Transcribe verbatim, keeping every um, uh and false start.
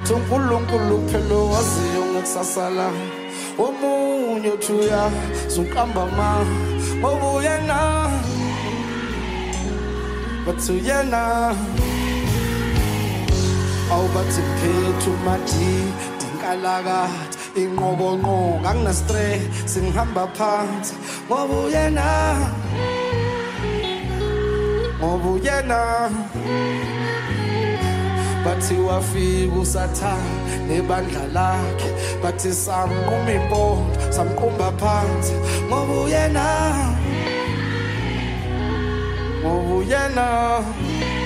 uNkulunkulu phela waziyo ngakusasa la omunye uthuya zukamba ma ngoba uyena bathi uyena awubathi phethu mati dinkalakathi inqobo nqo angina stress singihamba phansi ngoba uyena ngoba uyena bathi wafika usathana nebandla lakhe bathi samquma impondo samqumba phansi ngoba uyena ngoba uyena